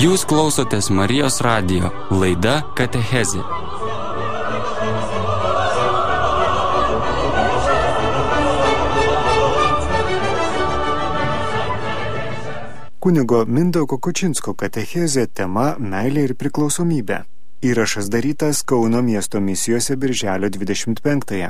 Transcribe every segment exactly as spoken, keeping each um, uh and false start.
Jūs klausotės Marijos radijo, laida Katechezė. Kunigo Mindaugo Kučinsko katechezė tema meilė ir priklausomybė. Įrašas darytas Kauno miesto misijose birželio dvidešimt penktąją.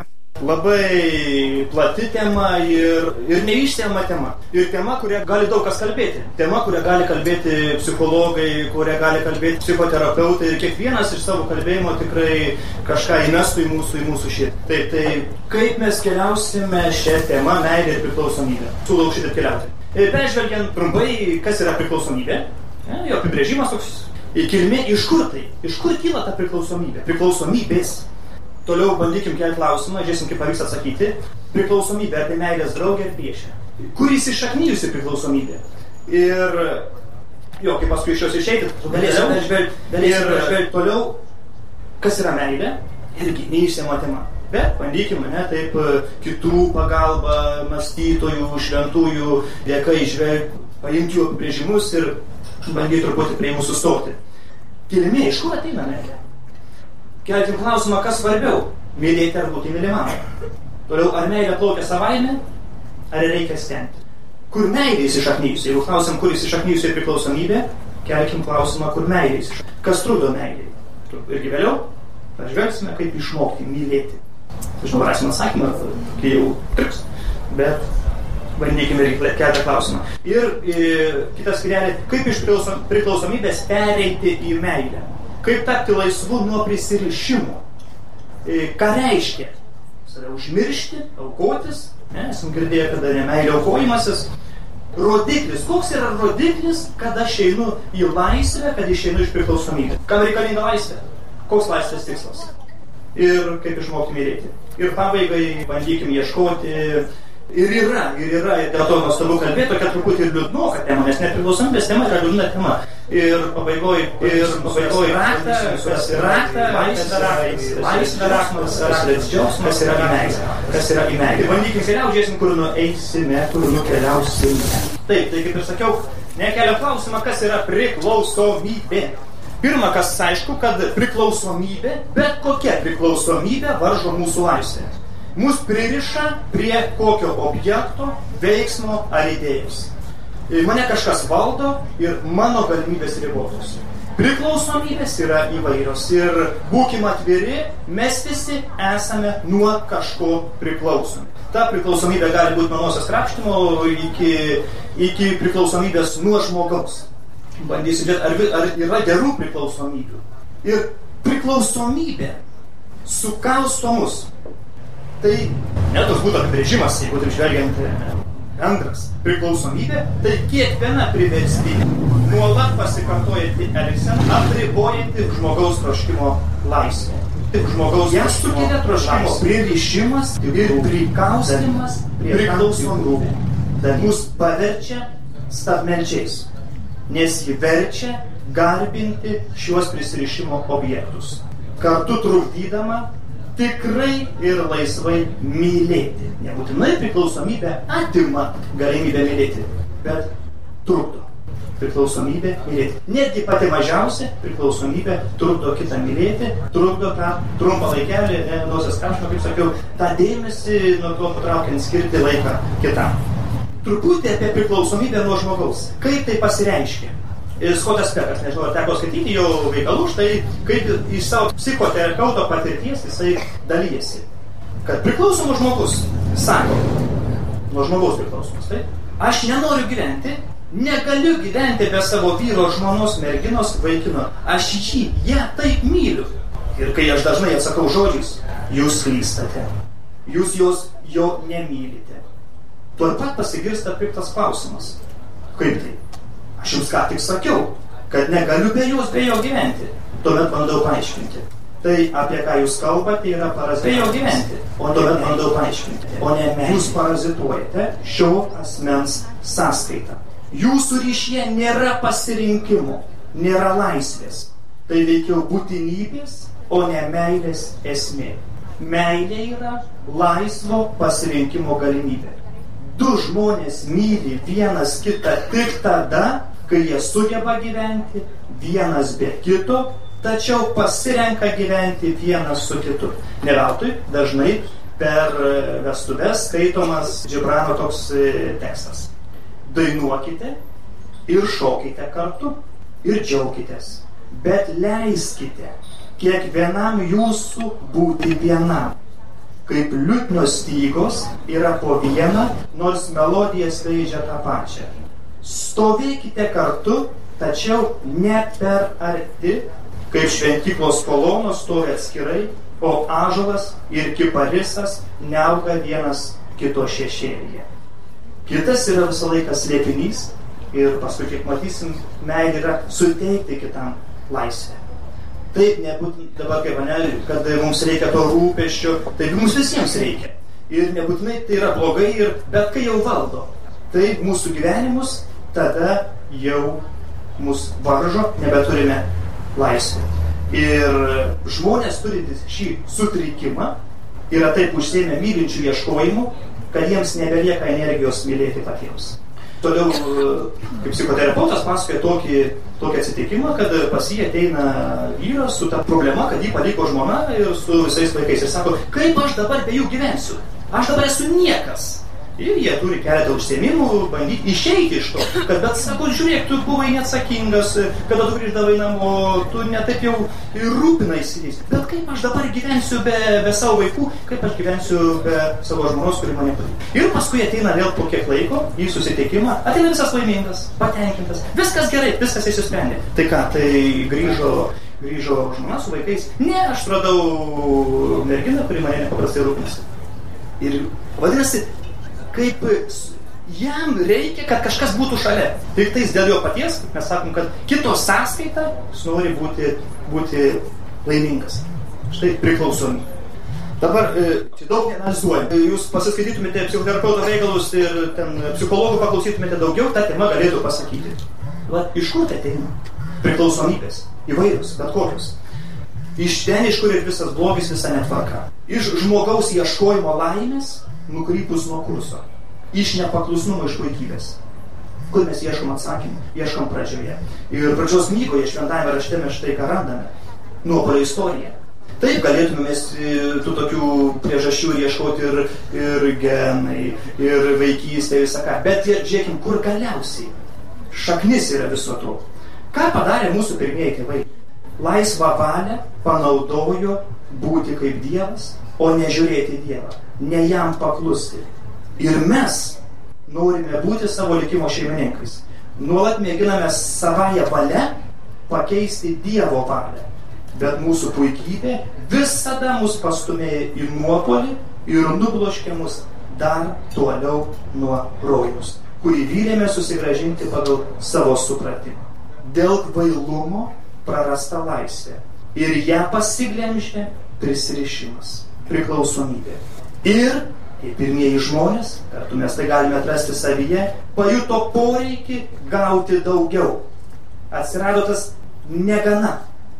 Labai plati tema ir, ir neišsemiama tema. Ir tema, kurią gali daug kas kalbėti. Tema, kurią gali kalbėti psichologai, kurią gali kalbėti psichoterapeutai. Ir kiekvienas iš savo kalbėjimo tikrai kažką įmestų į mūsų, į mūsų širdį. Taip, tai kaip mes keliausime šią temą meilė ir priklausomybė. Siūlau šitaip keliauti. Peržvelgiant trumpai, kas yra priklausomybė. Jo apibrėžimas toks. Kilmė, iš kur tai? Iš kur kyla ta priklausomybė? Priklausomybės. Toliau bandykim kelti klausimą, žiūrėsim, kaip pavyks atsakyti. Priklausomybė, ar tai meilės draugė ar priešė? Kur įsišaknijusi priklausomybė? Ir, jo, kaip paskui iš jos išeiti, galėsim peržvelgti toliau, kas yra meilė, irgi neišsemiama tema. Bet bandykim, ne, taip, kitų pagalba, mąstytojų, šventųjų dėka išvelgti, paimti jų apibrėžimus ir bandyti truputį prie mūsų stoti. Kilmė, iš kur ateina meilė? Kelkim klausimą, kas svarbiau, mylėti ar būti mylimam. Toliau, ar meilė plaukia savaime, ar reikia stengti. Kur meilė įsišaknijusi? Jeigu klausim, kur įsišaknijusi priklausomybė, kelkim klausimą, kur meilė įsišaknijusi. Kas trukdo meilė? Irgi vėliau pažvelgsime, kaip išmokti mylėti. Žinau, rasim atsakymą, kai jau triks, bet bandykime ir keltą klausimą. Ir e, kitas skyrelė, kaip iš priklausomybės pereiti į meilę. Kaip tapti laisvu nuo prisirišimo? E, ką reiškia? Save užmiršti, aukotis? Ne, esam girdėję, kada nemeilė aukojimasis. Rodiklis. Koks yra rodiklis, kada aš einu į laisvę, kad išeinu iš priklausomybės? Kam reikalinga laisvė? Koks laisvės tikslas? Ir kaip išmokti mylėti. Ir pabaigai bandykim ieškoti. Ir yra, ir yra, ir dėl to nuostabu kalbėti, tokia truputį ir liūdnoka tema, nes nepriklausomybės tema yra liūdna tema. Ir pabaigoj, ir pabaigoj raktą, kas yra raktą, laisvė raktas, laisvė raktas, kas yra džiaugsmas, kas yra į meilę, kas yra į meilę. Ir bandykim keliauti, žiūrėsim, kur nueisime, kur nukeliausime. Taip, tai kaip ir sakiau, nekelia klausimą, kas yra priklausomybė. Pirma, kas aišku, kad priklausomybė, bet kokia priklausomybė varžo mūsų laisvę. Mus pririša prie kokio objekto, veiksmo ar idėjos. Mane kažkas valdo ir mano galimybės ribotos. Priklausomybės yra įvairios ir būkim atviri, mes visi esame nuo kažko priklausomi. Ta priklausomybė gali būti nuo nosies krapštimo iki, iki priklausomybės nuo žmogaus. Bandysiu žiūrėti, ar, ar yra gerų priklausomybių. Ir priklausomybė sukausto mus. Tai netoks būtų apibrėžimas, jeigu taip žvelgiant bendras. Priklausomybė, tai kiekviena priverstinė, nuolat pasikartojanti elgsena, apribojanti žmogaus troškimo laisvę. Tik žmogaus jas sukelia troškimo pririšimas ir prikaustymas prie priklausomybė. Tai mus paverčia stabmeldžiais, nes jį verčia garbinti šiuos prisirišimo objektus. Kartu trukdydama tikrai ir laisvai mylėti. Nebūtinai priklausomybė atima galimybę mylėti, bet trukdo priklausomybę mylėti. Netgi pati mažiausia priklausomybė trukdo kitą mylėti, trukdo tą trumpą laikelį, nosies krapštimo, kaip sakiau, tą dėmesį nuo to patraukiant skirti laiką kitam. Truputį apie priklausomybę nuo žmogaus. Kaip tai pasireiškia? Skotas Pekas, nežinau, ar teko skaityti jo veikalų, štai kaip iš savo psichoterapeuto patirties jisai dalyjasi. Kad priklausomas žmogus sako, nuo žmogaus priklausomas, tai aš nenoriu gyventi, negaliu gyventi be savo vyro, žmonos, merginos, vaikino. Aš jį, ją taip myliu. Ir kai aš dažnai atsakau žodžiais, jūs klystate, jūs jos jo nemylite. Tuo pat pasigirsta piktas klausimas. Kaip tai? Aš jums ką tik sakiau, kad negaliu be jos, be jo gyventi. Tuomet bandau paaiškinti. Tai apie ką jūs kalbate yra parazituoti. Be jo gyventi. O tuomet bandau paaiškinti. O ne mes. Jūs parazituojate šio asmens sąskaitą. Jūsų ryšyje nėra pasirinkimo, nėra laisvės. Tai veikiau būtinybės, o ne meilės esmė. Meilė yra laisvo pasirinkimo galimybė. Du žmonės myli vienas kitą tik tada, kai jie sugeba gyventi vienas be kito, tačiau pasirenka gyventi vienas su kitu. Ne veltui dažnai per vestuves skaitomas Džibrano toks tekstas. Dainuokite ir šokite kartu ir džiaukitės, bet leiskite kiekvienam jūsų būti vienam. Kaip liutnio stygos yra po vieną, nors melodija skleidžia tą pačią. Stovėkite kartu, tačiau ne per arti, kaip šventyklos kolonos stovi atskirai, o ąžuolas ir kiparisas neauga vienas kito šešėlyje. Kitas yra visą laiką slėpinys ir paskui, kaip matysim, meilė yra suteikti kitam laisvę. Taip, nebūtinai dabar kaip mane, kad mums reikia to rūpesčio, taip mums visiems reikia. Ir nebūtinai tai yra blogai, ir, bet kai jau valdo, tai mūsų gyvenimus tada jau mus varžo, nebeturime laisvę. Ir žmonės turintys šį sutrikimą yra taip užsiėmę mylinčių ieškojimų, kad jiems nebelieka energijos mylėti patiems. Toliau, kaip psichoterapeutas, pasakoja tokį, tokį atsitikimą, kad pas jį ateina vyras su ta problema, kad jį paliko žmona ir su visais vaikais. Ir sako, kaip aš dabar be jų gyvensiu? Aš dabar esu niekas. Ir jie turi keletą užsiėmimų, bandyti išeiti iš to. Kad, bet sako, žiūrėk, tu buvai neatsakingas, kada tu grįždavai namo, tu netaip jau ir rūpinaisi. Bet kaip aš dabar gyvensiu be, be savo vaikų, kaip aš gyvensiu be savo žmonos, kuri mane paliko. Ir paskui ateina vėl po kiek laiko į susitikimą, ateina visas laimingas, patenkintas. Viskas gerai, viskas išsisprendė. Tai ką, tai grįžo, grįžo žmona su vaikais. Ne, aš radau merginą, kuri mane nepaprastai rūpinasi. Ir vadinasi, kaip jam reikia, kad kažkas būtų šalia. Tik tais dėl jo paties, mes sakom, kad kito sąskaita jis nori būti, būti laimingas. Štai priklausomybė. Dabar, čia daug neanalizuojam. Jūs pasiskaitytumėte psichoterapeuto reikalus ir ten psichologų paklausytumėte daugiau, tą temą galėtų pasakyti. Va, iš kur tai ateina? Priklausomybės. Įvairius, bet kokius. Iš ten, iš kur ir visas blogis, visa netvarka. Iš žmogaus ieškojimo laimės nukrypus nuo kurso. Iš nepaklusnumo, iš puikybės. Kur mes ieškom atsakymų? Ieškom pradžioje. Ir pradžios knygoje, šventajame rašte mes štai ką randame. Nuopuolio istorija. Taip galėtume mes tų tokių priežasčių ir ieškoti ir, ir genai, ir vaikystė, visą ką. Bet žiūrėkim, kur galiausiai šaknis yra viso to. Ką padarė mūsų pirmieji tėvai? Laisvą valią panaudojo būti kaip Dievas, o ne žiūrėti Dievą, ne jam paklusti. Ir mes norime būti savo likimo šeimininkais. Nuolat mėginame savąją valią pakeisti Dievo valią. Bet mūsų puikybė visada mus pastumėja į nuopolį ir nubloškė mus dar toliau nuo rojaus, kurį vylėme susigrąžinti pagal savo supratimą. Dėl kvailumo prarasta laisvė ir ją pasiglemžė prisirišimas, priklausomybė. Ir, kaip pirmieji žmonės, kartu mes tai galime atrasti savyje, pajuto poreikį gauti daugiau. Atsirado tas negana.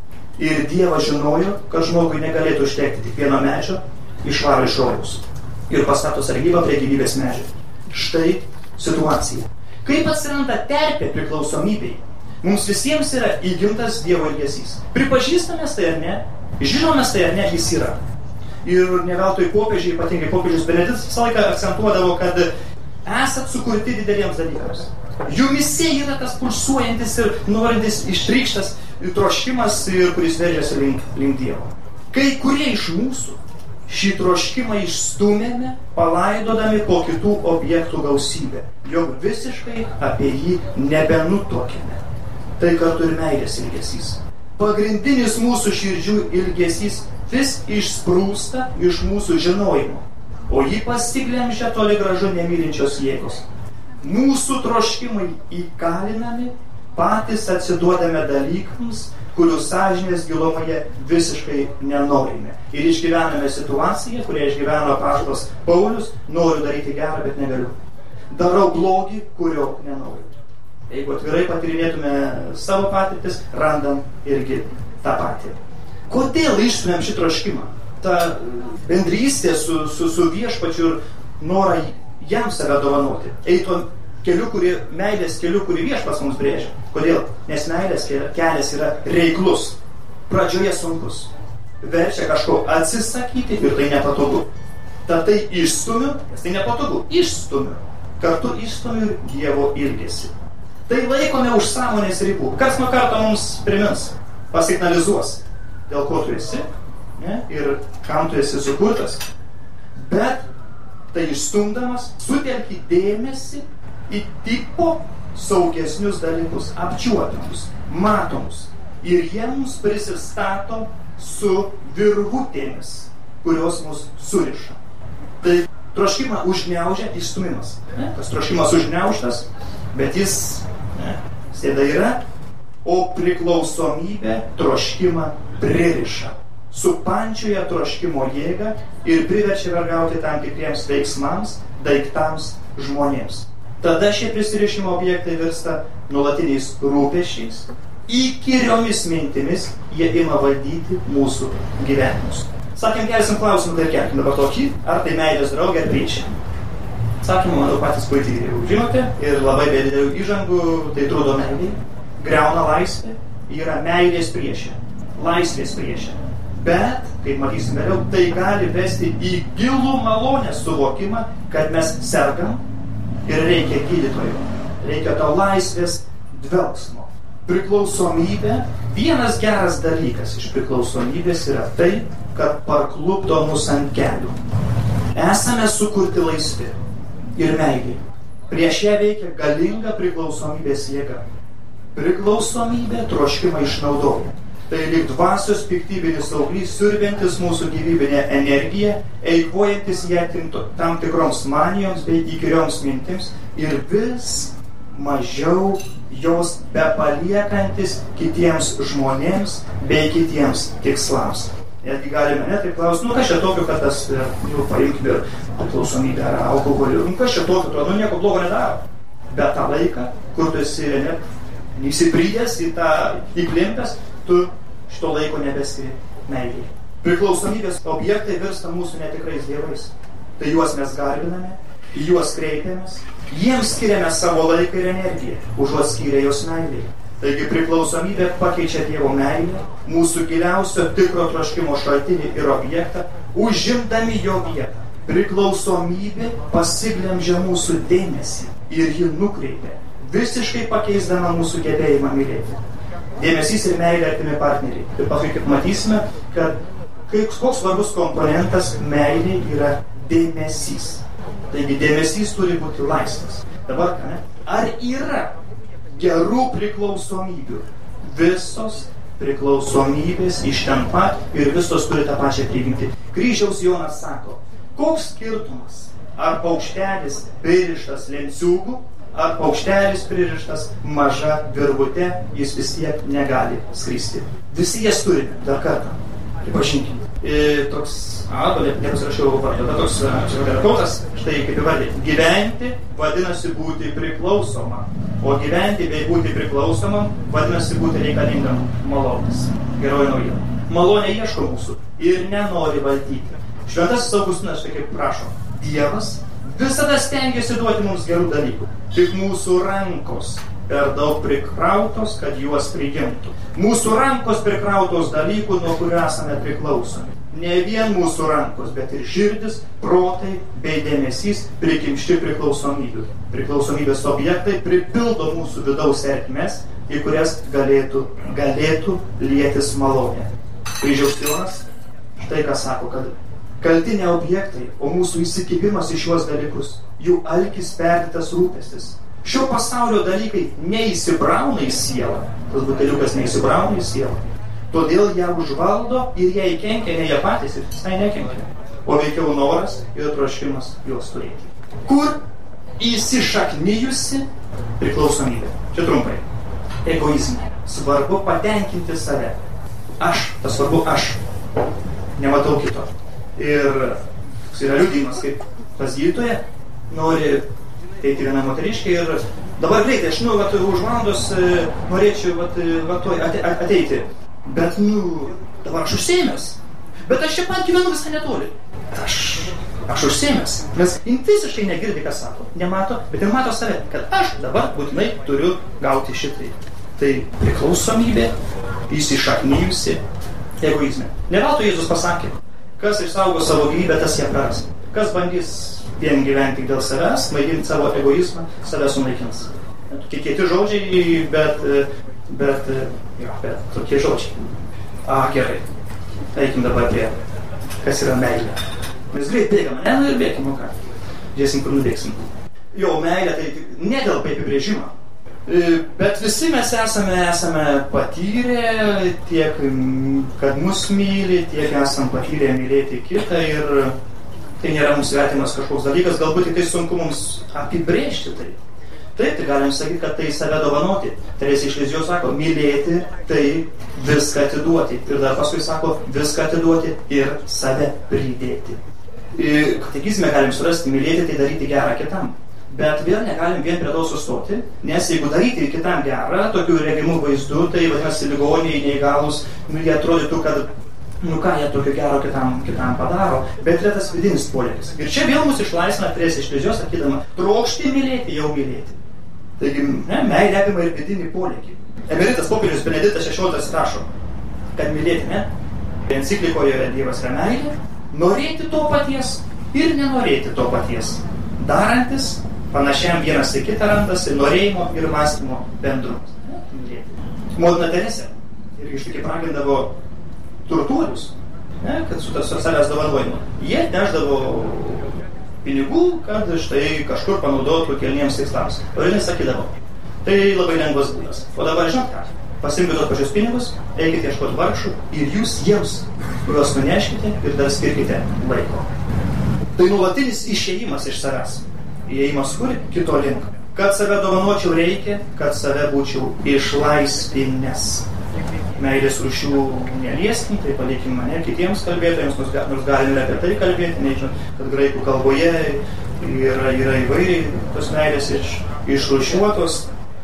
Ir Dievas žinojo, kad žmogui negalėtų užtekti tik vieno medžio, išvaro iš rojaus ir pastato sargybą prie gyvybės medžio. Štai situacija. Kaip atsiranda terpė priklausomybei? Mums visiems yra įgimtas Dievo elgesys. Pripažįstamės tai ar ne? Žinomės tai ar ne, jis yra. Ir ne veltui popiežiai, ypatingai popiežius Benediktas visą laiką akcentuodavo, kad esat sukurti dideliems dalykams. Jumise yra tas pulsuojantis ir norintis ištrykštas troškimas, ir kuris veržiasi link, link Dievo. Kai kurie iš mūsų šį troškimą išstūmėme, palaidodami po kitų objektų gausybę, jog visiškai apie jį nebenutokėme. Tai kartu ir meilės ilgesys. Pagrindinis mūsų širdžių ilgesys vis išsprūsta iš mūsų žinojimo, o jį pasiglemžia toli gražu nemylinčios jėgos. Mūsų troškimai įkalinami, patys atsiduodame dalykams, kurių sąžinės gilumoje visiškai nenorime. Ir išgyvename situaciją, kurią išgyveno apaštalas Paulius: noriu daryti gerą, bet negaliu. Darau blogį, kurio nenoriu. Jeigu atvirai patyrinėtume savo patirtis, randam irgi tą patį. Kodėl išstumėm šį troškimą? Ta bendrystė su, su, su viešpačiu ir norą jam save dovanoti. Eitų keliu, kurį, meilės keliu, kurį Viešpats mums brėžia. Kodėl? Nes meilės kelias yra reiklus. Pradžioje sunkus. Verčia kažko atsisakyti ir tai nepatogu. Tad tai išstumiu, nes tai nepatogu. Išstumiu. Kartu išstumiu ir Dievo ilgesį. Tai laikome už sąmonės ribų. Kas nuo karto mums primins, pasignalizuos, dėl ko tu esi, ne? Ir kam tu esi sukurtas. Bet tai išstumdamas sutelki dėmesį į tipo saugesnius dalykus, apčiuopiamus, matomus. Ir jie mums prisistato su virvutėmis, kurios mus suriša. Tai troškimą užgniaužia išstumimas. Ne? Tas troškimas užgniaužtas, bet jis ne, sėda yra, o priklausomybė troškimą pririša. Supančioja troškimo jėgą ir priverčia vergauti tam tikriems veiksmams, daiktams, žmonėms. Tada šie prisirišimo objektai virsta nuolatiniais rūpesčiais, įkyriomis mintimis jie ima valdyti mūsų gyvenimus. Sakėm, kelsim klausimą, tai kelkim dabar tokį, ar tai meilės draugė ar priešė. Sakymą, manau, patys puikiai jau žinote ir labai be didelių įžangų, tai trūdo meilė, griauna laisvė, yra meilės priešė, laisvės priešė. Bet, kaip matysim vėliau, tai gali vesti į gilų malonės suvokimą, kad mes sergam ir reikia gydytojo, reikia to laisvės dvelksmo. Priklausomybė, vienas geras dalykas iš priklausomybės yra tai, kad parklupdo mus ant kelių. Esame sukurti laisvi ir meiliai. Prieš ją veikia galinga priklausomybės jėga. Priklausomybė troškimą išnaudoja. Tai lyg dvasios piktybinis auglys, siurbiantis mūsų gyvybinę energiją, eikvojantis ją tam tikroms manijoms bei įkyrioms mintims ir vis mažiau jos bepaliekantis kitiems žmonėms bei kitiems tikslams. Netgi galime net ir klausti, nu kas čia tokio, kad tas, nu, paimkime priklausomybę ar alkoholį, nu kas čia tokio, nu nieko blogo nedaro. Bet tą laiką, kur tu esi net įsiprydęs į tą įklimpęs, tu šito laiko nebeskiri meilėje. Priklausomybės objektai virsta mūsų netikrais dievais. Tai juos mes garbiname, į juos kreipiamės, jiems skiriame savo laiką ir energiją, užuot skyrę jos meilėje. Taigi priklausomybė pakeičia Dievo meilę, mūsų giliausio tikro troškimo šaltinį ir objektą, užimdami jo vietą. Priklausomybė pasiglemžia mūsų dėmesį ir jį nukreipia, visiškai pakeisdama mūsų gebėjimą mylėti. Dėmesys ir meilė artimi partneriai. Ir paskui, kaip matysime, kad koks svarbus komponentas meilė yra dėmesys. Taigi dėmesys turi būti laisvas. Dabar, ne? Ar yra gerų priklausomybių? Visos priklausomybės iš ten pat ir visos turi tą pačią prigimtį. Kryžiaus Jonas sako, koks skirtumas? Ar paukštelis pririštas lenciūgu, ar paukštelis pririštas maža virvute, jis vis tiek negali skristi. Visi jas turime, dar kartą, pripažinkime. E, toks, a, nepasirašiau vardą, bet toks psichoterapeutas, štai kaip įvardė, gyventi vadinasi būti priklausoma, o gyventi bei būti priklausomam vadinasi būti reikalingam malonės. Geroji naujiena. Malonė ieško mūsų ir nenori valdyti. Šventasis Augustinas štai kaip prašo, Dievas visada stengiasi duoti mums gerų dalykų, tik mūsų rankos per daug prikrautos, kad juos priimtų. Mūsų rankos prikrautos dalykų, nuo kurių esame priklausomi. Ne vien mūsų rankos, bet ir širdis, protai bei dėmesys prikimšti priklausomybių. Priklausomybės objektai pripildo mūsų vidaus ertmes, į kurias galėtų, galėtų lietis malonė. Kryžiaus Jonas štai ką sako, kad kalti ne objektai, o mūsų įsikibimas į šiuos dalykus, jų alkis perdėtas rūpestis. Šio pasaulio dalykai neįsibrauna į sielą, tas buteliukas neįsibrauna į sielą, todėl ją užvaldo ir jai kenkia ne jie patys ir visai nekenkia, o veikiau noras ir troškimas juos turėti. Kur įsišaknijusi priklausomybė? Čia trumpai. Egoizmai. Svarbu patenkinti save. Aš, tas svarbu aš. Nematau kito. Ir toks yra liudijimas, kaip pas gydytoją nori eiti viena moteriškė ir dabar greitai, aš, nu, vat, už valandos e, norėčiau, vat, vat, ate, ateiti. Bet, nu, dabar aš užsiėmęs. Bet aš čia pat gyvenu visai netoli. Aš Aš užsiėmęs. Nes jin visiškai negirdi, ką sako. Nemato, bet ir mato save, kad aš dabar būtinai turiu gauti šitai. Tai priklausomybė įsišaknijusi egoizme. Ne veltui Jėzus pasakė, kas išsaugo savo gyvybę, tas ją praras. Kas bandys vien gyventi dėl savęs, maitinti savo egoizmą, save sunaikins. Kieti žodžiai, bet, bet, ja, bet tokie žodžiai. A, gerai. Eikim dabar prie, kas yra meilė. Mes greit bėgame, ne, nu ir bėgim, o ką. Žiūrėsim, kur nubėgsim. Jo, meilė tai ne dėl apibrėžimo. Bet visi mes esame, esame patyrę tiek, kad mus myli, tiek esam patyrę mylėti kitą ir tai nėra mums svetimas kažkoks dalykas, galbūt tik tai sunku mums apibrėžti tai. Taip, tai galim sakyti, kad tai save dovanoti. Teresė iš Lizijos sako, mylėti tai viską atiduoti. Ir dar paskui sako, viską atiduoti ir save pridėti. Katekizme galim surasti, mylėti tai daryti gerą kitam. Bet vėl negalim vien prie to sustoti, nes jeigu daryti kitam gerą, tokių regimų vaizdų, tai vadinasi ligoniai, neįgalus, nu, jie atrodytų, kad, nu ką jie tokio gero kitam, kitam padaro, bet yra tas vidinis polėkis. Ir čia vėl mus išlaisvina Teresė iš Lizijos, sakydama, trokšti mylėti, jau mylėti. Taigi, ne, meilė apima ir vidinį polėkį. Emeritas popiežius Benediktas šešioliktas rašo, kad mylėti, ne? Enciklikoje yra Dievas yra meilė, norėti to paties ir nenorėti to paties. Darantis, panašiam vienas į kitą randasi norėjimo ir mąstymo bendrumas. Motina Teresė irgi iš tikrųjų ragindavo turtuolius, ne, kad su tas savęs dovanojimu. Jie neždavo pinigų, kad štai kažkur panaudotų kelniems tikslams. O jie sakydavo, tai labai lengvas būdas. O dabar žinot ką? Pasimkite tos pačius pinigus, eikite ieškoti vargšų ir jūs jiems juos nuneškite ir dar skirkite laiko. Tai nuolatinis išėjimas iš savęs. Įėjimas kur? Kito link. Kad save dovanočiau reikia, kad save būčiau išlaisvinęs. Meilės rūšių nelieskim, tai palikim mane kitiems kalbėtojams, nors galime apie tai kalbėti, nežinau, kad graikų kalboje yra, yra įvairiai tos meilės iš, išrūšiuotos,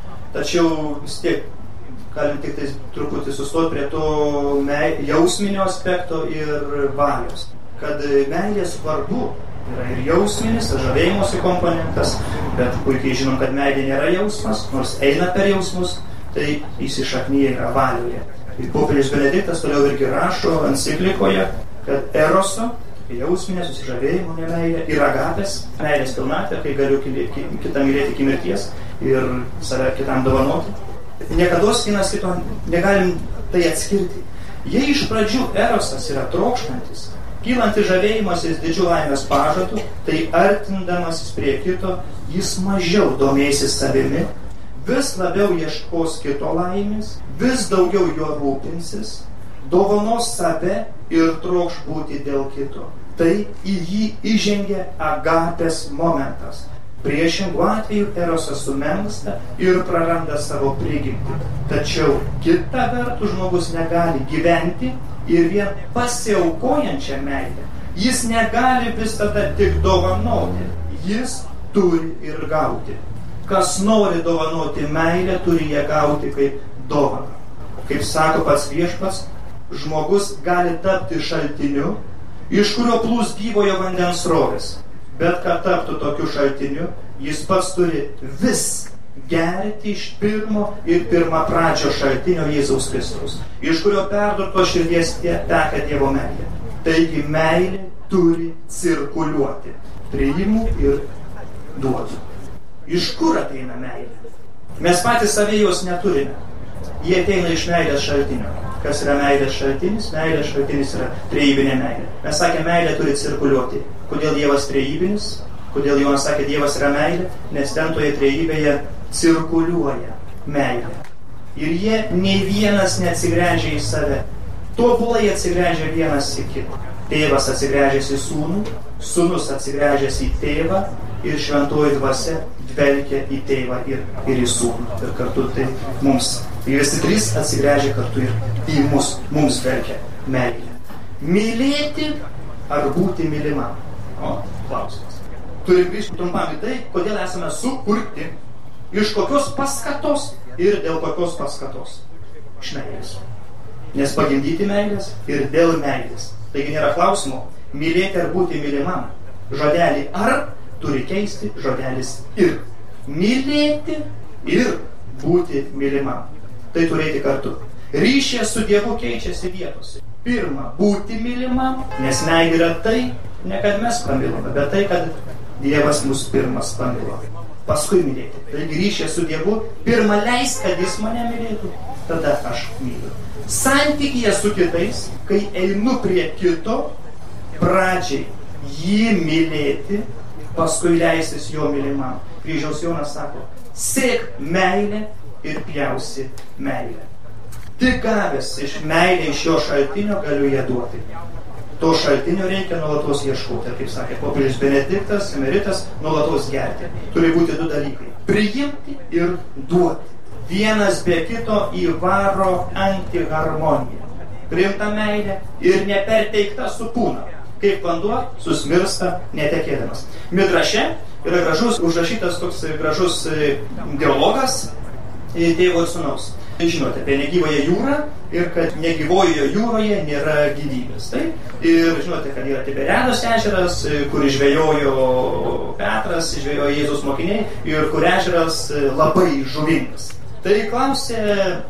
tačiau vis tiek galim tik tai truputį sustoti prie to me, jausminio aspekto ir valios. Kad meilės svarbu yra ir jausminis, ir žavėjimosi komponentas, bet puikiai žinom, kad meilė nėra jausmas, nors eina per jausmus, tai įsišaknyje yra valioje. Ir popiežius Benediktas toliau irgi rašo enciklikoje, kad eroso, jausminė, susižavėjimo nemeilė, ir agapės, meilės pilnatvė, kai galiu kitą mylėti iki mirties ir save kitam dovanoti. Niekados vienas kito negalim tai atskirti. Jei iš pradžių erosas yra trokštantis, kylantis žavėjimasis didžiu laimės pažadu, tai artindamasis prie kito, jis mažiau domėsis savimi, vis labiau ieškos kito laimės, vis daugiau juo rūpinsis, dovanos save ir trokš būti dėl kito. Tai į jį įžengia agapės momentas. Priešingų atveju erosas sumenksta ir praranda savo prigimtį. Tačiau kita vertus žmogus negali gyventi ir vien pasiaukojančią meilę. Jis negali visada tik dovanoti. Jis turi ir gauti. Kas nori dovanoti meilę, turi ją gauti kaip dovaną. Kaip sako pats viešpats, žmogus gali tapti šaltiniu, iš kurio plūs gyvojo vandens srovės. Bet kad taptų tokiu šaltiniu, jis pats turi vis gerti iš pirmo ir pirmą pradžio šaltinio Jėzaus Kristaus, iš kurio perdurto širdies teka Dievo meilė. Taigi meilė turi cirkuliuoti, priimu ir duodu. Iš kur ateina meilė? Mes patys savie jos neturime. Jie ateina iš meilės šaltinio. Kas yra meilės šaltinis? Meilės šaltinis yra trejybinė meilė. Mes sakė, meilė turi cirkuliuoti. Kodėl Dievas trejibinis? Kodėl Jonas sakė, Dievas yra meilė? Nes ten toje trejybėje cirkuliuoja meilė. Ir jie nei vienas neatsigręžia į save. Tobulai atsigręžia vienas į kitą. Tėvas atsigręžęs į sūnų, sūnus atsigręžęs į tėvą ir šventoji dvasia dvelkia į tėvą ir, ir į sūnų. Ir kartu tai mums, ir visi trys atsigręžia kartu ir į mus, mums dvelkia meilė. Mylėti ar būti mylimam? O, klausimas. Turim grįžti trumpam į tai, kodėl esame sukurti, iš kokios paskatos ir dėl kokios paskatos. Iš meilės. Nes pagimdyti meilės ir dėl meilės. Taigi nėra klausimo, mylėti ar būti mylimam. žodelį ar turi keisti žodelis ir. Mylėti ir būti mylimam. Tai turėti kartu. Ryšė su Dievu keičiasi vietose. Pirma, būti mylimam, nes meilė yra tai, ne kad mes pamilome, bet tai, kad Dievas mus pirmas pamilo. Paskui mylėti. Taigi ryšė su Dievu, pirma leis, kad Jis mane mylėtų, tada aš myliu. Santykyje su kitais, kai einu prie kito, pradžiai jį mylėti, paskui leisis jo mylimam. Kryžiaus Jonas sako, sėk meilę ir pjausi meilę. Tik gavęs iš meilę iš jo šaltinio galiu ją duoti. To šaltinio reikia nuolatos ieškoti. Kaip sakė popiežius Benediktas, emeritas, nuolatos gerti. Turi būti du dalykai. Priimti ir duoti. Vienas be kito įvaro antiharmoniją. Priimta meilė ir neperteikta supūna. Kaip vanduo susmirsta netekėdamas. Midraše yra gražus, užrašytas toks gražus dialogas tėvo ir sūnaus. Žinote apie negyvąją jūrą ir kad negyvojoje jūroje nėra gyvybės. Taip? Ir žinote, kad yra Tiberiados ežeras, kur žvejojo Petras, žvejojo Jėzaus mokiniai ir kur ežeras labai žuvingas. Tai klausė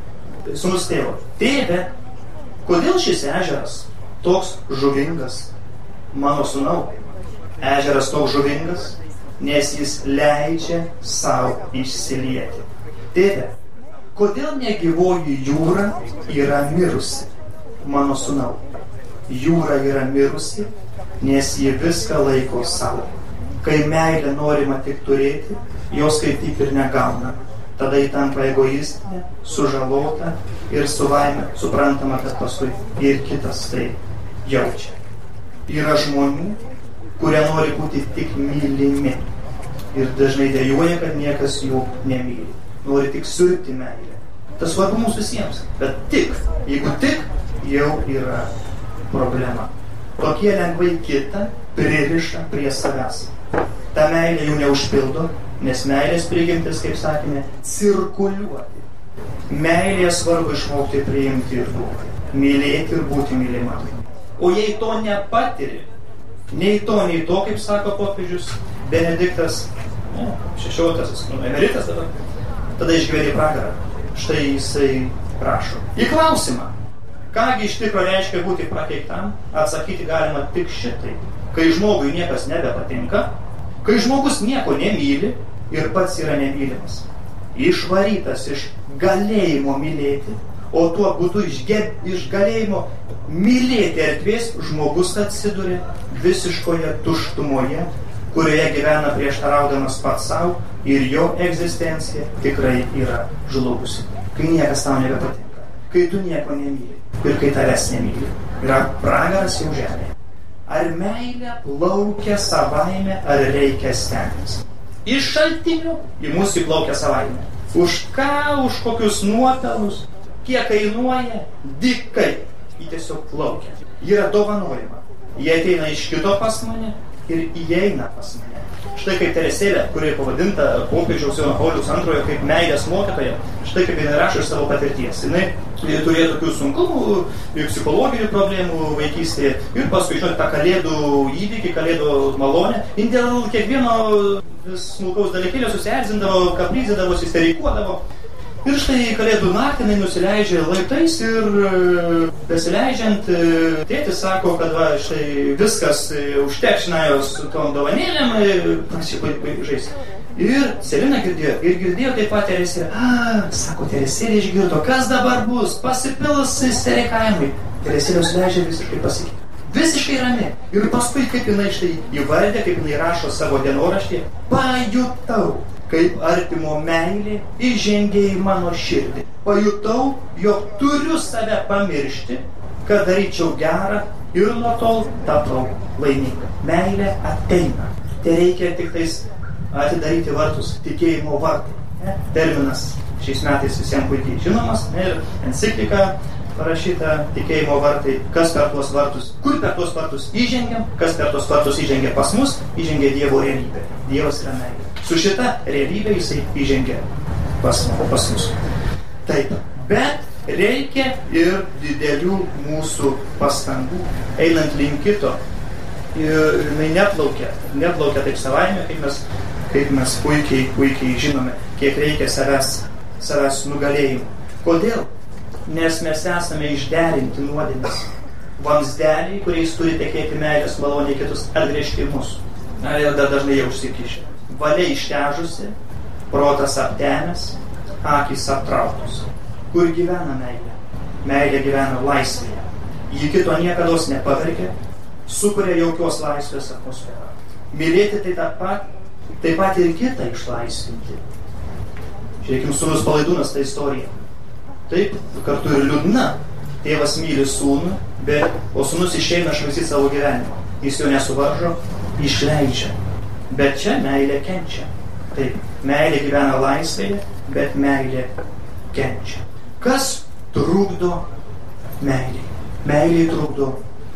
sūnus tėvo, tėve, kodėl šis ežeras toks žuvingas? Mano sūnau, ežeras toks žuvingas, nes jis leidžia savo išsilieti. Tėve, kodėl negyvoji jūra yra mirusi? Mano sūnau, jūra yra mirusi, nes ji viską laiko savo. Kai meilė norima tik turėti, jos kaip tik ir negauna. Tada ji tampa egoistinė, sužalota ir suvaime suprantama, kad paskui ir kitas tai jaučia. Yra žmonių, kurie nori būti tik mylimi ir dažnai dejuoja, kad niekas jų nemyli. Nori tik siurbti meilę. Tas svarbu mums visiems. Bet tik, jeigu tik, jau yra problema. Tokie lengvai kitą pririša prie savęs. Ta meilė jų neužpildo, nes meilės prigimtis, kaip sakėme, cirkuliuoti. Meilėje svarbu išmokti priimti ir duoti. Mylėti ir būti mylimam. O jei to nepatiri, nei to, nei to, kaip sako popiežius Benediktas, ne, šešioliktasis, nu, emeritas dabar, tada išgyveni pragarą. Štai jisai prašo. Į klausimą, kągi iš tikro reiškia būti prakeiktam, atsakyti galima tik šitai. Kai žmogui niekas nebepatinka, kai žmogus nieko nemyli ir pats yra nemylimas. Išvarytas iš galėjimo mylėti, o tuo būdu iš, ge, iš galėjimo mylėti erdvės žmogus atsiduria visiškoje tuštumoje, kurioje gyvena prieštaraudamas pats savo ir jo egzistencija tikrai yra žlugusi. Kai niekas tau nebepatinka, kai tu nieko nemyli ir kai tavęs nemyli, yra pragaras jau žemėje. Ar meilė plaukia savaime, ar reikia stengtis? Iš šaltinių į mūsų įplaukia savaime. Už ką, už kokius nuopelnus, kiek kainuoja, dykai. Ji tiesiog plaukia. Ji yra dovanojama. Ji ateina iš kito pas mane ir įeina pas mane. Štai kaip Teresėlė, kuri pavadinta popiežiaus Jono Pauliaus antrojo kaip meilės mokytoja, štai kaip jinai rašo iš savo patirties. Jinai turėjo tokių sunkumų, psichologinių problemų vaikystėje ir paskui, žinot, tą kalėdų įvykį, kalėdų malonę. Jin dėl kiekvieno vis smulkaus dalykėlio susierzindavo, kaprizindavo, isterikuodavo. Ir štai kalėdų naktį jinai nusileidžia laiptais ir besileidžiant, tėtis sako, kad va, štai viskas užtekšina jos su tom dovanėlėm, pasipaip žais. Ir Selina girdėjo, ir girdėjo taip pat Teresėlė. A, sako, Teresėlė išgirdo, kas dabar bus, pasipilus isterikavimai. Teresėlė nusileidžia visiškai pasikeitė. Visiškai rami. Ir paskui, kaip jinai štai įvardė, kaip jinai rašo savo dienoraštyje, pajutau, kaip artimo meilė įžengė į mano širdį. Pajutau, jog turiu save pamiršti, kad daryčiau gerą ir nuo tol tapau laiminga. Meilė ateina. Tai reikia tik tais atidaryti vartus, tikėjimo vartai. Ne? Terminas šiais metais visiems puikiai žinomas, ne? Ir enciklika parašyta tikėjimo vartai. Kas per tuos vartus, kur per tuos vartus įžengiam, kas per tuos vartus įžengia pas mus, įžengia Dievo realybė. Dievas yra meilė. Su šita realybė jisai įžengia pas, pas mus. Taip, bet reikia ir didelių mūsų pastangų, einant link kito, ir jinai neplaukia, neplaukia taip savaime, kaip mes, kaip mes puikiai, puikiai žinome, kiek reikia savęs, savęs nugalėjimo. Kodėl? Nes mes esame išderinti nuodėmės. Vamzdeliai, kuriais turi tekėti meilės maloniai kitus, atgręžti mus. Na, ir dar dažnai jau užsikišę. Valia ištežusi, protas aptemęs, akys aptraukus. Kur gyvena meilė? Meilė gyvena laisvėje. Ji kito niekados nepavergia, sukuria jaukios laisvės atmosferą. Mylėti tai taip pat, taip pat ir kitą išlaisvinti. Žiūrėkim, sūnus Palaidūnas tą istoriją. Taip, kartu ir liūdna. Tėvas myli sūnų, bet, o sūnus išeina švaistyti savo gyvenimą. Jis jo nesuvaržo, išleidžia. Bet čia meilė kenčia. Taip, meilė gyvena laisvėje, bet meilė kenčia. Kas trukdo meilė? Meilė trukdo.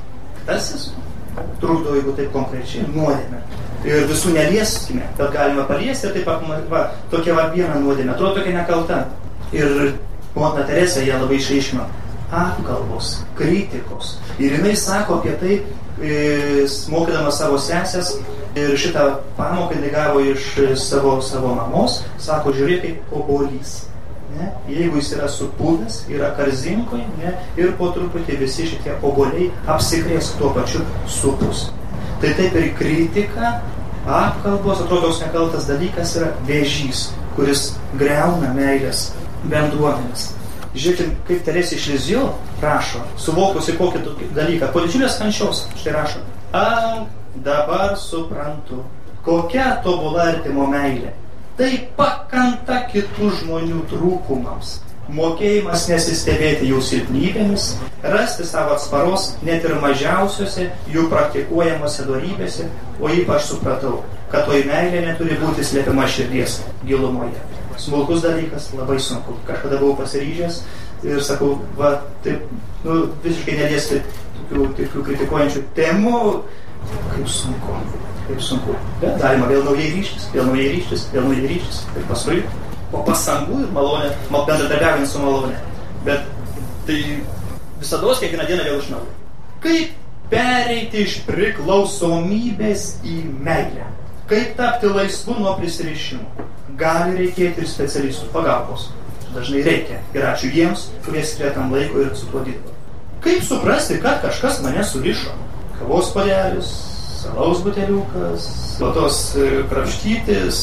Kas jis? Trukdo, jeigu taip konkrečiai, nuodėmė. Ir visų nelieskime, bet galima paliesti ir taip pat, va, tokia va viena nuodėmė, atrodo tokia nekalta. Ir motina Teresė ją labai išaiškino. Apkalbos, kritikos. Ir jinai sako apie tai, e, mokydama savo sesės, ir šitą pamoką jinai gavo iš savo, savo mamos, sako, žiūrėk, kaip obuolys. Ne? Jeigu jis yra supuvęs, yra karzinkoj, ne? Ir po truputį visi šitie obuoliai apsikrės tuo pačiu supus. Tai taip ir kritika, apkalbos, atrodo, toks nekaltas dalykas yra vėžys, kuris greuna meilės bendruomenės. Žiūrėkim, kaip Teresė iš Lizio rašo, suvokusi kokį dalyką, po didžiulės kančios, štai rašo, a, dabar suprantu, kokia tobula artimo meilė. Tai pakanta kitų žmonių trūkumams, mokėjimas nesistebėti jų silpnybėmis, rasti savo atsparos net ir mažiausiose jų praktikuojamose dorybėse, o ypač supratau, kad toji meilė neturi būti slėpiama širdies gilumoje. Smulkus dalykas, labai sunku. Kažkada buvau pasiryžęs ir sakau, va, taip, nu, visiškai neliesti tokių, tokių kritikuojančių temų. Kaip sunku, kaip sunku. Bet galima vėl naujai ryštis, vėl naujai ryštis, vėl naujai ryštis. Ir paskui po pasangų ir malonė, bendradarbiavant su malonė. Bet tai visados kiekvieną dieną vėl iš naujo. Kaip pereiti iš priklausomybės į meilę? Kaip tapti laisvu nuo prisirišimų? Gali reikėti ir specialistų pagalbos. Dažnai reikia. Ir ačiū jiems, kurie skiria tam laiko ir su tuo dirba. Kaip suprasti, kad kažkas mane surišo? Kavos puodelis, alaus buteliukas, tos krapštytis,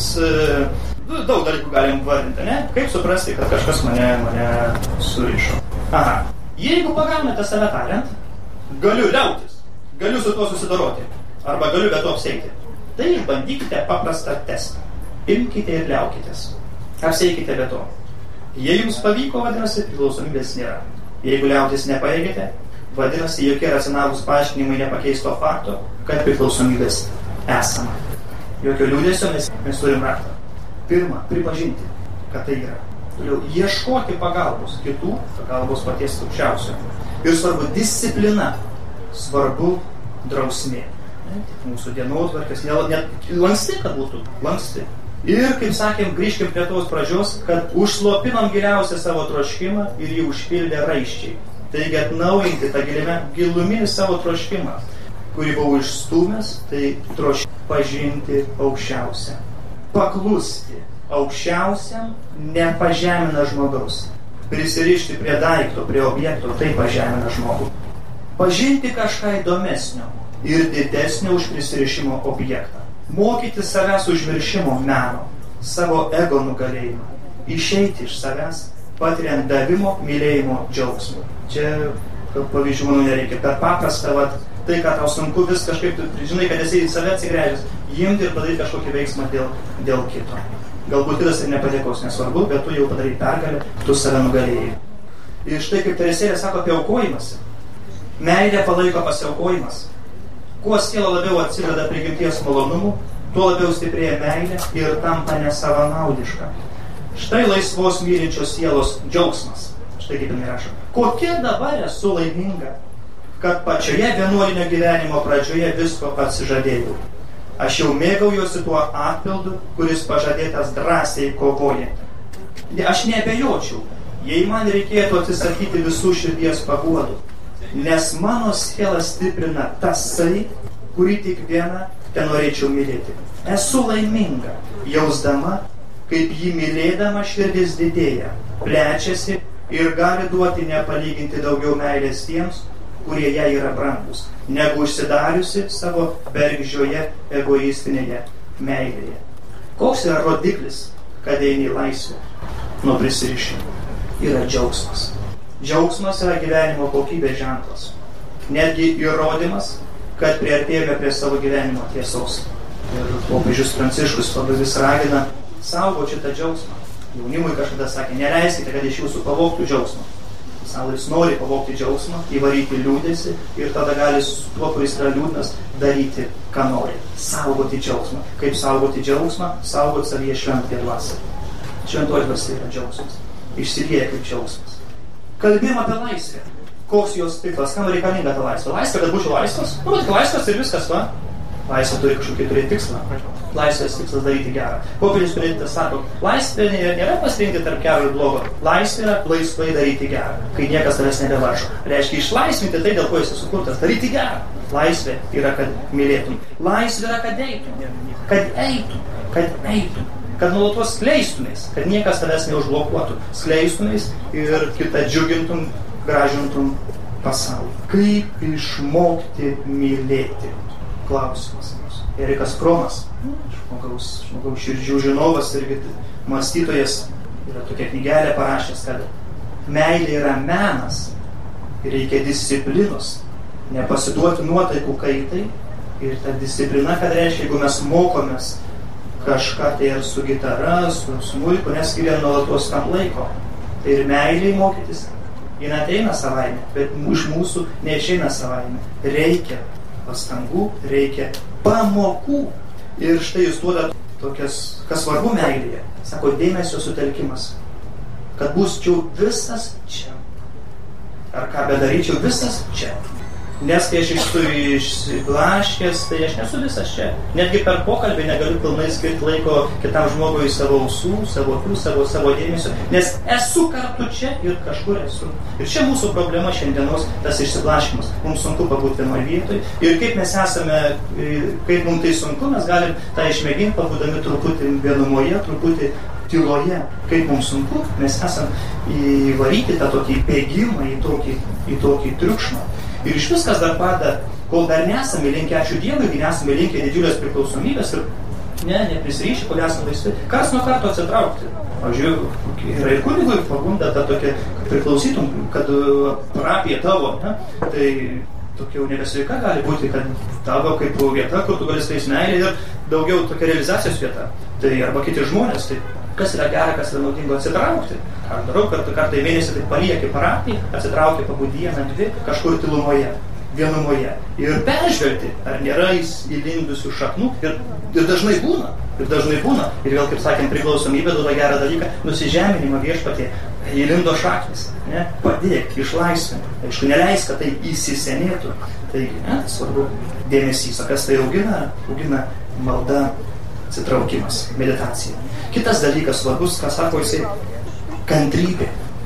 daug dalykų galim vardinti, ne? Kaip suprasti, kad kažkas mane, mane surišo? Aha. Jeigu pagaunate save tariant, galiu liautis, galiu su tuo susidoroti, arba galiu be to apseiti. Tai išbandykite paprastą testą. Imkite ir liaukitės. Apseikite be to. Jei jums pavyko, vadinasi, priklausomybės nėra. Jeigu liautis nepaėgėte, vadinasi, jokie racionalūs paaiškinimai nepakeis to fakto, kad priklausomybės esama. Jokio liūdėsio mes, mes turim raktą. Pirma, pripažinti, kad tai yra. Toliau, ieškoti pagalbos, kitų pagalbos paties aukščiausio. Ir svarbu disciplina, svarbu drausmė. Mūsų dienotvarkės, net lanksti, kad būtų lanksti. Ir, kaip sakėm, grįžkim prie tos pradžios, kad užslopinom giliausią savo troškimą ir jį užpildė raiščiai. Taigi atnaujinti tą gilime, giluminį savo troškimą, kurį buvau išstūmęs, tai troškimą pažinti aukščiausią. Paklusti aukščiausiam nepažemina žmogaus. Prisirišti prie daikto, prie objekto, tai pažemina žmogų. Pažinti kažką įdomesnio ir didesnio už prisirišimo objektą. Mokyti savęs užmiršimo meno, savo ego nugalėjimą. Išeiti iš savęs, patiriant davimo, mylėjimo džiaugsmų. Čia pavyzdžių manau nereikia. Per paprastą, vat, tai, kad tau sunku vis kažkaip, žinai, kad esi į save atsigręžęs, imti ir padaryti kažkokį veiksmą dėl, dėl kito. Galbūt kitas ir nepadėkos, nesvarbu, bet tu jau padarai pergalę, tu save nugalėjai. Ir štai kaip Teresėlė sako apie aukojimąsi. Meilė palaiko pasiaukojimas. Kuo siela labiau atsideda prigimties malonumų, tuo labiau stiprėja meilė ir tampa nesavanaudiška. Štai laisvos mylinčios sielos džiaugsmas. Štai kaip jinai rašo. Kokia dabar esu laiminga, kad pačioje vienuolinio gyvenimo pradžioje visko atsižadėjau. Aš jau mėgaujuosi tuo atpildu, kuris pažadėtas drąsiai kovojant. Aš neabejočiau, jei man reikėtų atsisakyti visų širdies paguodų, nes mano sielą stiprina tasai, kurį tik vieną ten norėčiau mylėti. Esu laiminga, jausdama, kaip jį mylėdama širdis didėja, plečiasi ir gali duoti nepalyginti daugiau meilės tiems, kurie ją yra brangus, negu užsidariusi savo bergždžioje egoistinėje meilėje. Koks yra rodiklis, kad eini į laisvę nuo prisirišimo? Yra džiaugsmas. Džiaugsmas yra gyvenimo kokybės ženklas. Netgi įrodymas, kad priartėjome prie savo gyvenimo tiesos. Ir popiežius Pranciškus labai vis ragina saugoti šitą džiaugsmą. Jaunimui kažkada sakė, neleiskite, kad iš jūsų pavogtų džiaugsmą. Pasaulis nori pavogti džiaugsmą, įvaryti liūdėsi ir tada gali su tuo, kuris yra liūdnas, daryti, ką nori. Saugoti džiaugsmą. Kaip saugoti džiaugsmą? Saugoti savyje šventąją dvasią. Šventoji dvasia yra džiaugsmas. Išsilieja kaip džiaugsmas. Kalbėjom apie laisvę. Koks jos tikslas? Kam reikalinga ta laisvė? Laisvė, kad būčiau laisvas? Nu, bet laisvas ir viskas, va. Laisvė turi kažkokį turėti tikslą. Laisvės tikslas daryti gerą. Popiežius Benediktas sako, laisvė nėra pasirinkti tarp gero ir blogo. Laisvė yra laisvai daryti gerą, kai niekas tavęs nebevaržo. Reiškia, išlaisvinti tai, dėl ko esi sukurtas, daryti gerą. Laisvė yra, kad mylėtum. Laisvė yra, kad eitum. Kad eitum. Kad eitum. Kad nuolatos skleistumės. Kad niekas tavęs neužblokuotų. Skleistumės ir kitą džiugintum, gražintum pasaulį. Kaip išmokti mylėti? Klausimas. Erikas Fromas, žmogaus, žmogaus širdžių žinovas ir mąstytojas, yra tokia knygelė parašęs, kad meilė yra menas ir reikia disciplinos, nepasiduoti nuotaikų kaitai. Ir ta disciplina, kad reiškia, jeigu mes mokomės kažką tai ir su gitara, su smuiku, neskiriam nuolatos tam laiko. Tai ir meiliai mokytis, jin ateina savaime, bet iš mūsų neišeina savaime. Reikia pastangų, reikia pamokų. Ir štai jis duoda tokias, kas svarbu meilėje. Sako, dėmesio sutelkimas. Kad būsčiau visas čia. Ar ką bedaryčiau, visas čia. Nes kai aš esu išsiblaškęs, tai aš nesu visas čia. Netgi per pokalbį negaliu pilnai skirti laiko kitam žmogui savo ausų, savo akių, savo, savo dėmesio. Nes esu kartu čia ir kažkur esu. Ir čia mūsų problema šiandienos, tas išsiblaškymas. Mums sunku pabūti vienoje vietoje. Ir kaip mes esame, kaip mums tai sunku, mes galim tą išmėginti, pabūdami truputį vienumoje, truputį tyloje. Kaip mums sunku, mes esam įvaryti tą tokį bėgimą, į tokį, į tokį triukšmą. Ir iš viskas dar padeda, kol dar nesame linkę, ačiū Dievui, nesame linkę didžiulės priklausomybės ir ne, neprisryšę, kol esame laisvi. Kas nuo karto atsitraukti? Pavyzdžiui, yra ir kunigui pagunda tą tokią, kad priklausytum, kad parapija tavo, ne? Tai tokia jau nebesveika gali būti, kad tavo kaip vieta, kur tu gali skleisti meilę ir daugiau tokia realizacijos vieta. Tai arba kiti žmonės, tai kas yra gera, kas yra naudingo atsitraukti. Ar darau, kartą kartą į mėnesį tai palieki parapiją, atsitrauki pabūti dieną, dvi, kažkur tylumoje, vienumoje. Ir peržvelgti, ar nėra įlindusių šaknų. Ir, ir dažnai būna. Ir dažnai būna. Ir vėl, kaip sakėm, priklausomybė duoda gerą dalyką, nusižeminimą viešpatie. Įlindo šaknis. Ne? Padėk, išlaisvink. Aišku, neleis, kad tai įsisenėtų. Taigi, ne, svarbu dėmesys. O kas tai augina? Augina malda, atsitraukimas, meditacija. Kitas dalykas svarbus, ką sako jisai, kantrybė.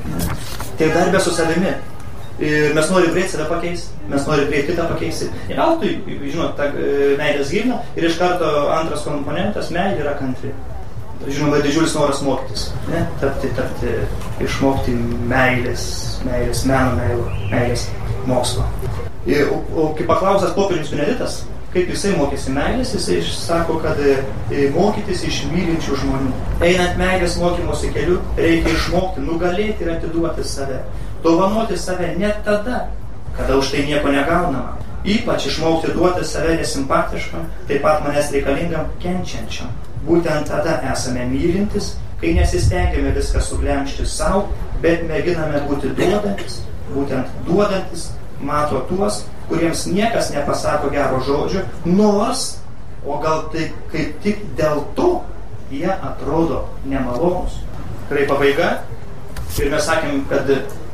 Tai darbė su savimi. Ir mes norim greit save pakeisti, mes norim greit kitą pakeisti. Ir veltui, žinot, tą meilės gyvena ir iš karto antras komponentas, meilė yra kantri. Žinoma, didžiulis noras mokytis, ne? Tapti, tapti, išmokti meilės, meilės meno, meilės, meilės mokslo. Ir, o, o kaip paklausęs popiežius Benediktas, kaip jisai mokėsi meilės, jisai sako, kad e, mokytis iš mylinčių žmonių. Einant meilės mokymosi keliu, reikia išmokti, nugalėti ir atiduoti save. Dovanoti save net tada, kada už tai nieko negaunama. Ypač išmokti duoti save nesimpatiškam, taip pat manęs reikalingam, kenčiančiam. Būtent tada esame mylintis, kai nesistengiame viską suglemžti savo, bet mėginame būti duodantis, būtent duodantis, mato tuos, kuriems niekas nepasako gero žodžio, nors, o gal tai kaip tik dėl to jie atrodo nemalonus. Tikrai pabaiga. Ir mes sakėm, kad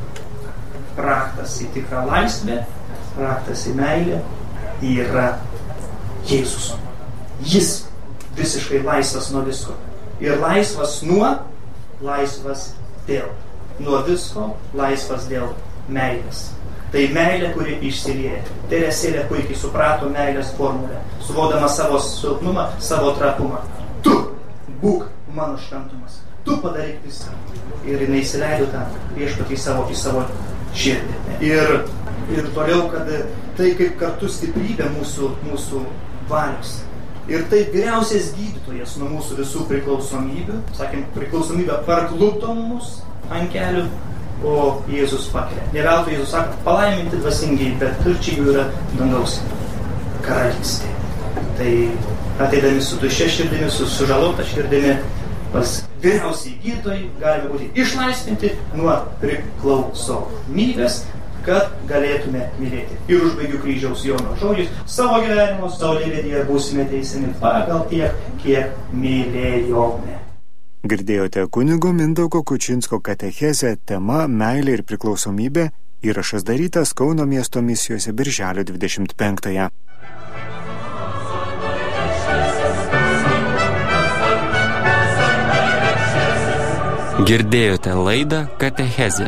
raktas į tikrą laisvę, raktas į meilę yra Jėzus. Jis visiškai laisvas nuo visko. Ir laisvas nuo, laisvas dėl. Nuo visko, laisvas dėl meilės. Tai meilė, kuri išsilieja. Teresėlė puikiai suprato meilės formulę, suvodama savo silpnumą, savo trapumą. Tu būk mano šventumas. Tu padaryk viską. Ir jinai įsileido tą viešpatį į savo, į savo širdį. Ir, ir toliau, kad tai kaip kartu stiprybė mūsų, mūsų valios. Ir tai vyriausias gydytojas nuo mūsų visų priklausomybių. Sakėm, priklausomybė parklupdo mus ant kelių, o Jėzus pakelia. Ne veltui Jėzus sako, palaiminti dvasingiai, bet turčiai jų yra dangaus karalystė. Tai ateidami su tuščia širdimi, su sužalota širdimi, pas vyriausiai gydytojai galime būti išlaisvinti nuo priklausomybės, kad galėtume mylėti. Ir užbaigiu kryžiaus Jono žodžiais, savo gyvenimo saulėlydyje būsime teisiami pagal tiek, kiek mylėjome. Girdėjote kunigo Mindaugo Kučinsko katechezę tema Meilė ir priklausomybė, įrašas darytas Kauno miesto misijose birželio dvidešimt penktąją. Girdėjote laidą Katechezė.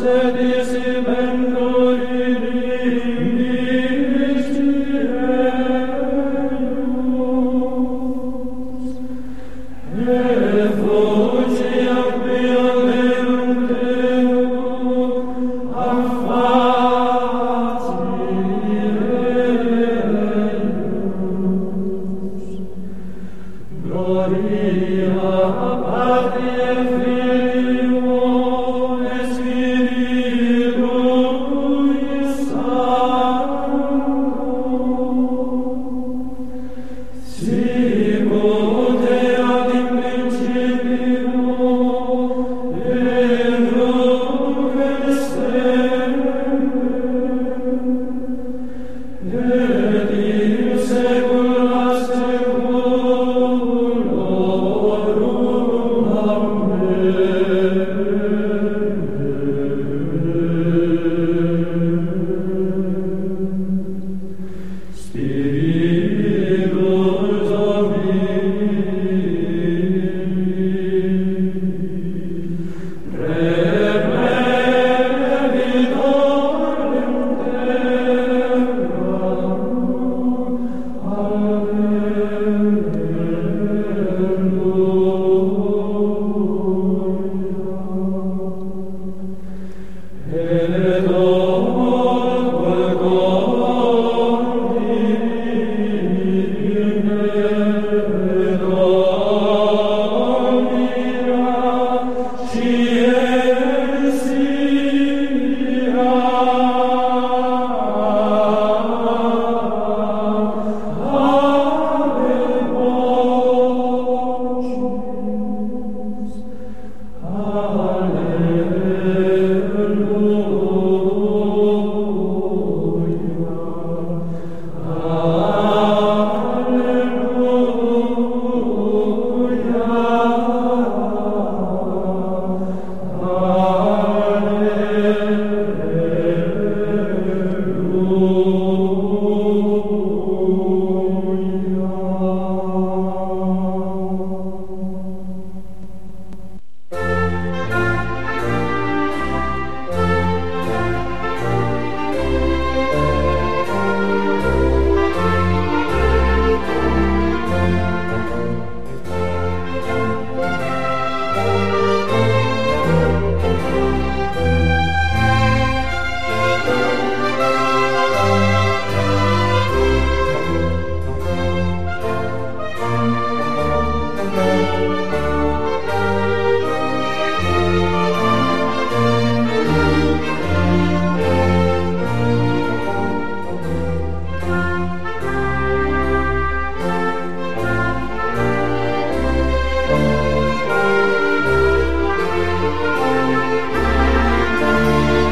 Alleluia.